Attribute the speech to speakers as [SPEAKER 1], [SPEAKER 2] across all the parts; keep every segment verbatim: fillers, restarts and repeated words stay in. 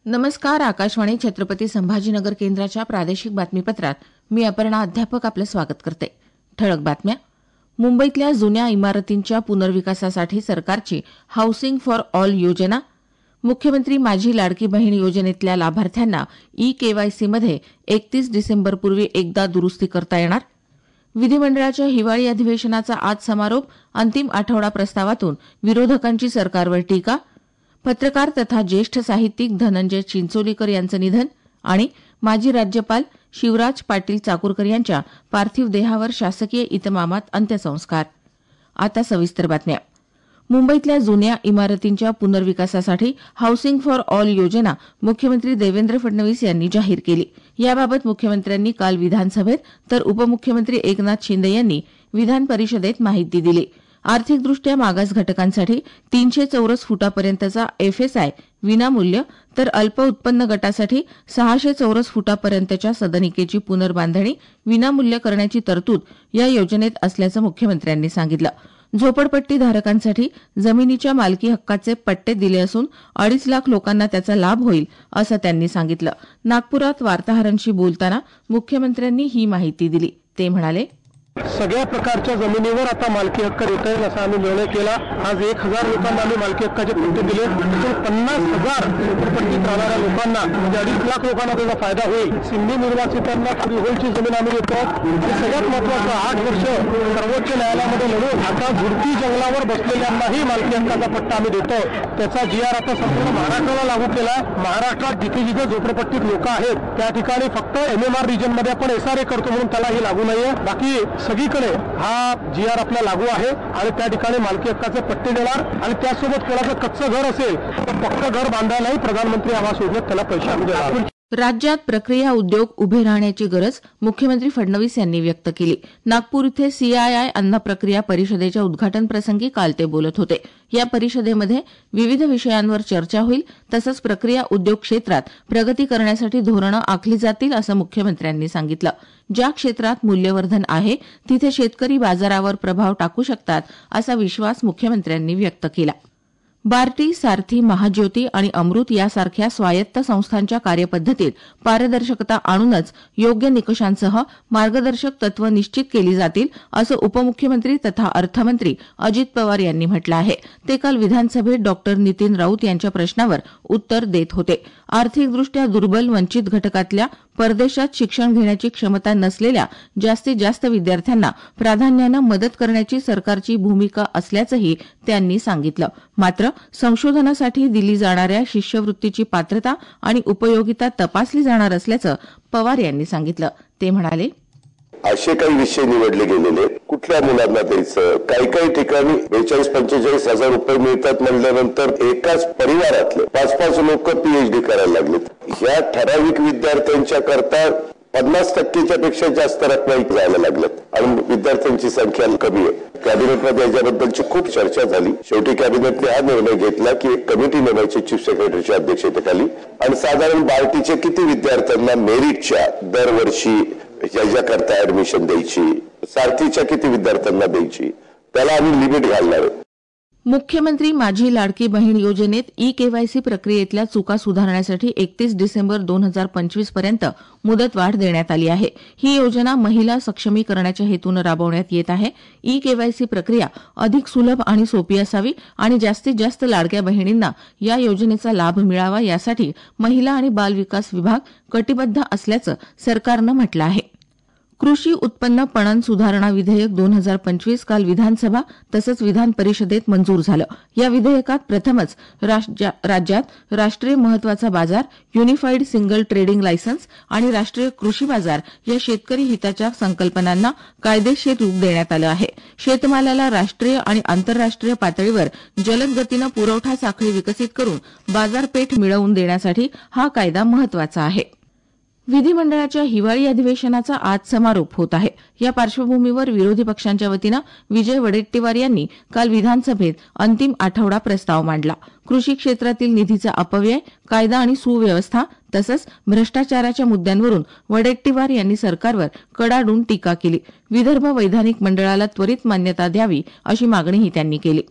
[SPEAKER 1] नमस्कार. आकाशवाणी छत्रपती संभाजीनगर केंद्राच्या प्रादेशिक बातमीपत्रात मी अपर्णा अध्यापक आपलं स्वागत करते. ठळक बातम्या. मुंबईतल्या जुन्या इमारतींच्या पुनर्विकासासाठी सरकारची हाऊसिंग फॉर ऑल योजना. मुख्यमंत्री माझी लाडकी बहीण योजनेतल्या लाभार्थ्यांना ई केवायसीमध्ये एकतीस डिसेंबरपूर्वी एकदा दुरुस्ती करता येणार. विधिमंडळाच्या हिवाळी अधिवेशनाचा आज समारोप. अंतिम आठवडा प्रस्तावातून विरोधकांची सरकारवर टीका. पत्रकार तथा ज्येष्ठ साहित्यिक धनंजय चिंचोलीकर यांचं निधन आणि माजी राज्यपाल शिवराज पाटील चाकूरकर यांच्या पार्थिव देहावर शासकीय इतमामात अंत्यसंस्कार. आता सविस्तर बातम्या. मुंबईतल्या जुन्या इमारतींच्या पुनर्विकासासाठी हाऊसिंग फॉर ऑल योजना मुख्यमंत्री देवेंद्र फडणवीस यांनी जाहीर केली. याबाबत मुख्यमंत्र्यांनी काल विधानसभेत तर उपमुख्यमंत्री एकनाथ शिंदे यांनी विधान परिषदेत माहिती दिली. आर्थिकदृष्ट्या मागास घटकांसाठी तीनशे चौरस फुटापर्यंतचा एफएसआय विनामूल्य तर अल्प उत्पन्न गटासाठी सहाशे चौरस फुटापर्यंतच्या सदनिकेची पुनर्बांधणी विनामूल्य करण्याची तरतूद या योजनेत असल्याचं मुख्यमंत्र्यांनी सांगितलं. झोपडपट्टीधारकांसाठी जमिनीच्या मालकी हक्काचे पट्टे दिले असून अडीच लाख लोकांना त्याचा लाभ होईल असं त्यांनी सांगितलं. नागपुरात वार्ताहरांशी बोलताना मुख्यमंत्र्यांनी ही माहिती दिली. ते म्हणाले,
[SPEAKER 2] सगळ्या प्रकारच्या जमिनीवर आता मालकी हक्क देता येईल असा आम्ही निर्णय केला. आज एक हजार लोकांना आम्ही मालकी हक्काचे पट्टे दिले. पन्नास हजार झोपडपट्टीत राहणाऱ्या लोकांना म्हणजे अडीच लाख लोकांना त्याचा फायदा होईल. सिंधी निर्वासितांना फ्रीहोल्डची जमीन आम्ही देतो. सगळ्यात महत्वाचं, आठ वर्ष सर्वोच्च न्यायालयामध्ये लढून आता झुडपी जंगलावर बसलेल्यांनाही मालकी हक्काचा पट्टा आम्ही देतो. त्याचा जी आर आता संपूर्ण महाराष्ट्राला लागू केला. महाराष्ट्रात जिथे जिथे झोपडपट्टीत लोक आहेत त्या ठिकाणी फक्त एमएमआर रिजनमध्ये आपण एसआरए करतो म्हणून त्याला ही लागू नाहीये. बाकी सगळीकडे हा जी आर आपला लागू आहे आणि त्या ठिकाणी मालकी हक्काचे पट्टे देणार आणि त्यासोबत कोणाचं कच्चं घर असेल तर पक्कं घर बांधायलाही प्रधानमंत्री आवास योजनेत त्याला पैसे आम्ही देणार.
[SPEAKER 1] राज्यात प्रक्रिया उद्योग उभे राहण्याची गरज मुख्यमंत्री फडणवीस यांनी व्यक्त केली. नागपूर इथे सीआयआय अन्न प्रक्रिया परिषदेच्या उद्घाटन प्रसंगी काल ते बोलत होते. या परिषदेमध्ये विविध विषयांवर चर्चा होईल तसंच प्रक्रिया उद्योग क्षेत्रात प्रगती करण्यासाठी धोरणं आखली जातील असं मुख्यमंत्र्यांनी सांगितलं. ज्या क्षेत्रात मूल्यवर्धन आहे तिथे शेतकरी बाजारावर प्रभाव टाकू शकतात असा विश्वास मुख्यमंत्र्यांनी व्यक्त केला. बार्टी, सारथी, महाज्योती आणि अमृत यासारख्या स्वायत्त संस्थांच्या कार्यपद्धतीत पारदर्शकता आणूनच योग्य निकषांसह मार्गदर्शक तत्व निश्चित केली जातील असं उपमुख्यमंत्री तथा अर्थमंत्री अजित पवार यांनी म्हटलं आहे. ते काल विधानसभेत डॉक्टर नितीन राऊत यांच्या प्रश्नावर उत्तर देत होते. आर्थिकदृष्ट्या दुर्बल वंचित घटकातल्या परदेशात शिक्षण घेण्याची क्षमता नसलेल्या जास्तीत जास्त विद्यार्थ्यांना प्राधान्यानं मदत करण्याची सरकारची भूमिका असल्याचंही त्यांनी सांगितलं. मात्र संशोधनासाठी दिली जाणाऱ्या शिष्यवृत्तीची पात्रता आणि उपयोगिता तपासली जाणार असल्याचं पवार यांनी सांगितलं. ते म्हणाले,
[SPEAKER 3] असे काही विषय निवडले गेलेले कुठल्या मुलांना द्यायचं. काही काही ठिकाणी बेचाळीस पंचेचाळीस हजार रुपये मिळतात म्हणल्यानंतर एकाच परिवारातले पाच पाच लोक पीएचडी करायला लागलेत. ह्या ठराविक विद्यार्थ्यांच्या करता पन्नास टक्केच्या पेक्षा जास्त रक्कम जायला लागल्यात आणि विद्यार्थ्यांची संख्या कमी आहे. कॅबिनेटमध्ये याच्याबद्दलची खूप चर्चा झाली. शेवटी कॅबिनेटने हा निर्णय घेतला की एक कमिटी नेमायची चीफ सेक्रेटरीच्या अध्यक्षतेखाली आणि साधारण बार्टीचे किती विद्यार्थ्यांना मेरिटच्या दरवर्षी याच्याकरता ऍडमिशन द्यायची, सारथीच्या किती विद्यार्थ्यांना द्यायची, त्याला आम्ही लिमिट घालणार आहे.
[SPEAKER 1] मुख्यमंत्री माझी लाडकी बहीण योजनेत ई केवायसी प्रक्रियेतल्या चुका सुधारण्यासाठी एकतीस डिसेंबर दोन हजार पंचवीस पर्यंत मुदतवाढ देण्यात आली आहे. ही योजना महिला सक्षमीकरणाच्या हेतूनं राबवण्यात येत आहे. ई केवायसी प्रक्रिया अधिक सुलभ आणि सोपी असावी आणि जास्तीत जास्त लाडक्या बहिणींना या योजनेचा लाभ मिळावा यासाठी महिला आणि बाल विकास विभाग कटिबद्ध असल्याचं सरकारनं म्हटलं आहे. कृषी उत्पन्न पणन सुधारणा विधेयक दोन हजार पंचवीस काल विधानसभा तसंच विधान परिषदेत मंजूर झालं. या विधेयकात प्रथमच राज्यात राष्ट्रीय महत्वाचा बाजार, युनिफाईड सिंगल ट्रेडिंग लायसन्स आणि राष्ट्रीय कृषी बाजार या शेतकरी हिताच्या संकल्पनांना कायदेशीर रूप देण्यात आलं आहे. शेतमालाला राष्ट्रीय आणि आंतरराष्ट्रीय पातळीवर जलद गतीनं पुरवठा साखळी विकसित करून बाजारपेठ मिळवून देण्यासाठी हा कायदा महत्वाचा आहे. विधिमंडळाच्या हिवाळी अधिवेशनाचा आज समारोप होत आहे. या पार्श्वभूमीवर विरोधी पक्षांच्या वतीनं विजय वडेट्टीवार यांनी काल विधानसभेत अंतिम आठवडा प्रस्ताव मांडला. कृषी क्षेत्रातील निधीचा अपव्यय, कायदा आणि सुव्यवस्था तसंच भ्रष्टाचाराच्या मुद्द्यांवरून वडेट्टीवार यांनी सरकारवर कडाडून टीका केली. विदर्भ वैधानिक मंडळाला त्वरित मान्यता द्यावी अशी मागणीही त्यांनी केली.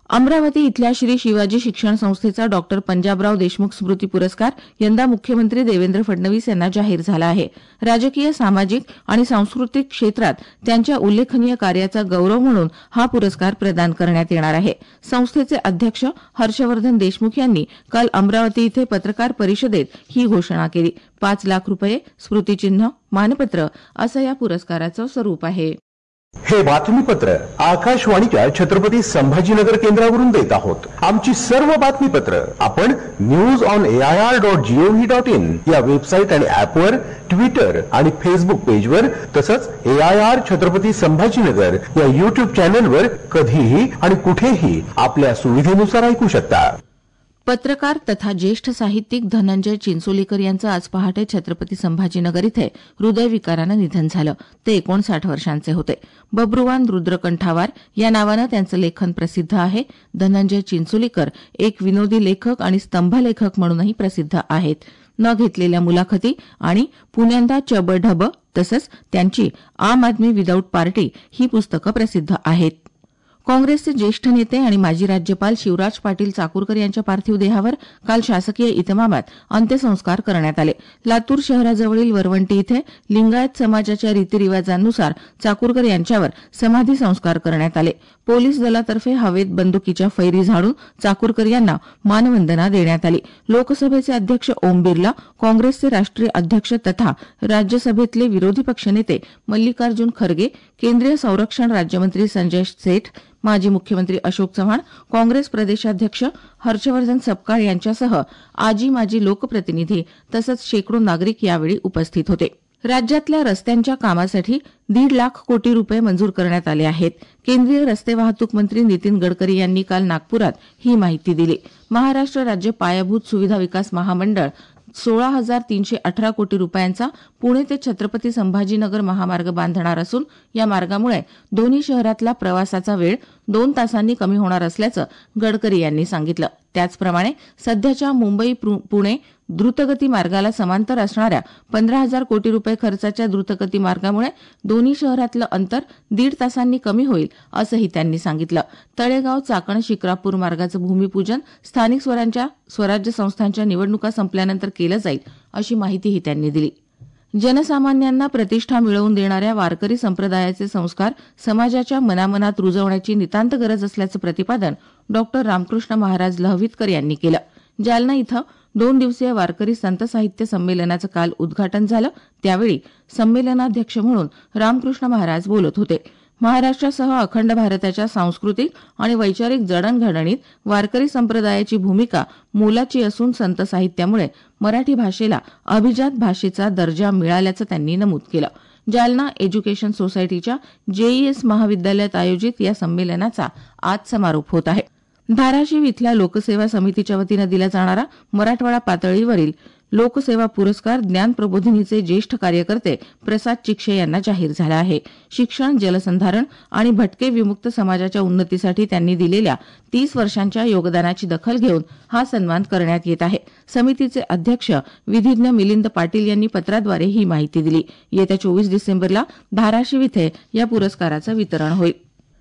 [SPEAKER 1] अमरावती इथल्या श्री शिवाजी शिक्षण संस्थेचा डॉक्टर पंजाबराव देशमुख स्मृती पुरस्कार यंदा मुख्यमंत्री देवेंद्र फडणवीस यांना जाहीर झाला आहे. राजकीय, सामाजिक आणि सांस्कृतिक क्षेत्रात त्यांच्या उल्लेखनीय कार्याचा गौरव म्हणून हा पुरस्कार प्रदान करण्यात येणार आहे. संस्थेचे अध्यक्ष हर्षवर्धन देशमुख यांनी काल अमरावती इथे पत्रकार परिषदेत ही घोषणा केली. पाच लाख रुपये, स्मृतिचिन्ह, मानपत्र असं या पुरस्काराचं स्वरूप आहे.
[SPEAKER 4] हे बातमीपत्र आकाशवाणीच्या छत्रपती संभाजीनगर केंद्रावरून देत आहोत. आमची सर्व बातमीपत्र आपण news on AIR dot GOV dot in या वेबसाईट आणि ऍपवर, ट्विटर आणि फेसबुक पेजवर तसंच एआयआर छत्रपती संभाजीनगर या युट्यूब चॅनलवर कधीही आणि कुठेही आपल्या सुविधेनुसार ऐकू शकता.
[SPEAKER 1] पत्रकार तथा ज्येष्ठ साहित्यिक धनंजय चिंचोलीकर यांचं आज पहाटे छत्रपती संभाजीनगर इथे हृदयविकारानं निधन झालं. ते एकोणसाठ वर्षांचे होते. बब्रुवान रुद्रकंठावार या नावानं त्यांचं लेखन प्रसिद्ध आहे. धनंजय चिंचोलीकर एक विनोदी लेखक आणि स्तंभलेखक म्हणूनही प्रसिद्ध आहेत. न घेतलेल्या मुलाखती आणि पुण्यांदा चबढब तसंच त्यांची आम आदमी विदाऊट पार्टी ही पुस्तकं प्रसिद्ध आहेत. काँग्रेसचे ज्येष्ठ नेते आणि माजी राज्यपाल शिवराज पाटील चाकूरकर यांच्या पार्थिव देहावर काल शासकीय इतमामात अंत्यसंस्कार करण्यात आले. लातूर शहराजवळील वरवंटी इथे लिंगायत समाजाच्या रीतिरिवाजांनुसार चाकूरकर यांच्यावर समाधी संस्कार करण्यात आले. पोलीस दलातर्फे हवेत बंदुकीच्या फैरी झाडून चाकूरकर यांना मानवंदना देण्यात आली. लोकसभेचे अध्यक्ष ओम बिर्ला, काँग्रेसचे राष्ट्रीय अध्यक्ष तथा राज्यसभेतले विरोधी पक्षनेते मल्लिकार्जुन खरगे, केंद्रीय संरक्षण राज्यमंत्री संजय सेठ, माजी मुख्यमंत्री अशोक चव्हाण, काँग्रेस प्रदेशाध्यक्ष हर्षवर्धन सपकाळ यांच्यासह आजी माजी लोकप्रतिनिधी तसंच शेकडो नागरिक यावेळी उपस्थित होते. राज्यातल्या रस्त्यांच्या कामासाठी दीड लाख कोटी रुपये मंजूर करण्यात आले आहेत. केंद्रीय रस्ते वाहतूक मंत्री नितीन गडकरी यांनी काल नागपुरात ही माहिती दिली. महाराष्ट्र राज्य पायाभूत सुविधा विकास महामंडळ सोळा हजार तीनशे अठरा कोटी रुपयांचा पुणे ते छत्रपती संभाजीनगर महामार्ग बांधणार असून या मार्गामुळे दोन्ही शहरातला प्रवासाचा वेळ दोन तासांनी कमी होणार असल्याचं गडकरी यांनी सांगितलं. त्याचप्रमाणे सध्याच्या मुंबई पुणे द्रुतगती मार्गाला समांतर असणाऱ्या पंधरा हजार कोटी रुपये खर्चाच्या द्रुतगती मार्गामुळे दोन्ही शहरातलं अंतर दीड तासांनी कमी होईल असंही त्यांनी सांगितलं. तळेगाव चाकण शिक्रापूर मार्गाचं भूमिपूजन स्थानिक स्वरांच्या स्वराज्य संस्थांच्या निवडणुका संपल्यानंतर केलं जाईल अशी माहितीही त्यांनी दिली. जनसामान्यांना प्रतिष्ठा मिळवून देणाऱ्या वारकरी संप्रदायाचे संस्कार समाजाच्या मनामनात रुजवण्याची नितांत गरज असल्याचं प्रतिपादन डॉक्टर रामकृष्ण महाराज लहवीतकर यांनी केलं. जालना इथं दोन दिवसीय वारकरी संत साहित्य संमेलनाचं काल उद्घाटन झालं. त्यावेळी संमेलनाध्यक्ष म्हणून रामकृष्ण महाराज बोलत होते. महाराष्ट्रासह अखंड भारताच्या सांस्कृतिक आणि वैचारिक जडणघडणीत वारकरी संप्रदायाची भूमिका मोलाची असून संत साहित्यामुळे मराठी भाषेला अभिजात भाषेचा दर्जा मिळाल्याचं त्यांनी नमूद केलं. जालना एज्युकेशन सोसायटीच्या जेईएस महाविद्यालयात आयोजित या संमेलनाचा आज समारोप होत आहे. धाराशिव इथल्या लोकसेवा समितीच्या वतीनं दिला जाणारा मराठवाडा पातळीवरील लोकसेवा पुरस्कार ज्ञान प्रबोधिनीचे ज्येष्ठ कार्यकर्ते प्रसाद चिक्षे यांना जाहीर झाला आहे. शिक्षण, जलसंधारण आणि भटके विमुक्त समाजाच्या उन्नतीसाठी त्यांनी दिलेल्या तीस वर्षांच्या योगदानाची दखल घेऊन हा सन्मान करण्यात येत आहे. समितीचे अध्यक्ष विधिज्ञ मिलिंद पाटील यांनी पत्राद्वारे ही माहिती दिली. येत्या चोवीस डिसेंबरला धाराशिव इथे या पुरस्काराचं वितरण होईल.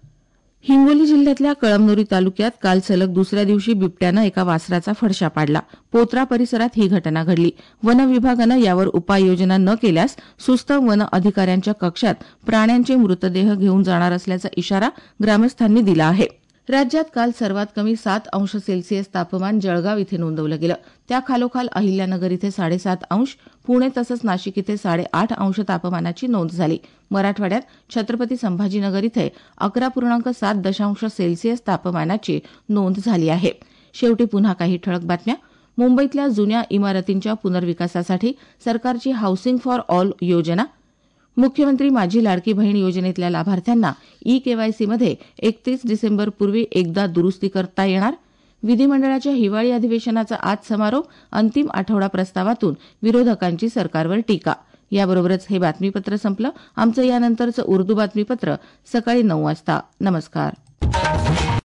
[SPEAKER 1] हिंगोली जिल्ह्यातल्या कळमनुरी तालुक्यात काल सलग दुसऱ्या दिवशी बिबट्यानं एका वासराचा फडशा पाडला. पोत्रा परिसरात ही घटना घडली. वन विभागानं यावर उपाययोजना न केल्यास सुस्त वन अधिकाऱ्यांच्या कक्षात प्राण्यांचे मृतदेह घेऊन जाणार असल्याचा इशारा ग्रामस्थांनी दिला आहे. राज्यात काल सर्वात कमी सात अंश सेल्सिअस तापमान जळगाव इथे नोंदवलं गेलं. त्याखालोखाल अहिल्यानगर इथे साडेसात अंश, पुणे तसंच नाशिक इथे साडेआठ अंश तापमानाची नोंद झाली. मराठवाड्यात छत्रपती संभाजीनगर इथे अकरा पूर्णांक सात दशांश सेल्सिअस तापमानाची नोंद झाली आहे. शेवटी पुन्हा काही ठळक बातम्या. मुंबईतल्या जुन्या इमारतींच्या पुनर्विकासासाठी सरकारची हाऊसिंग फॉर ऑल योजना. मुख्यमंत्री माझी लाडकी बहीण योजनेतल्या लाभार्थ्यांना ई केवायसीमध्ये एकतीस डिसेंबरपूर्वी एकदा दुरुस्ती करता येणार. विधिमंडळाच्या हिवाळी अधिवेशनाचा आज समारोप. अंतिम आठवडा प्रस्तावातून विरोधकांची सरकारवर टीका. याबरोबरच हे बातमीपत्र संपलं. आमचं यानंतरचं उर्दू बातमीपत्र सकाळी नऊ वाजता. नमस्कार.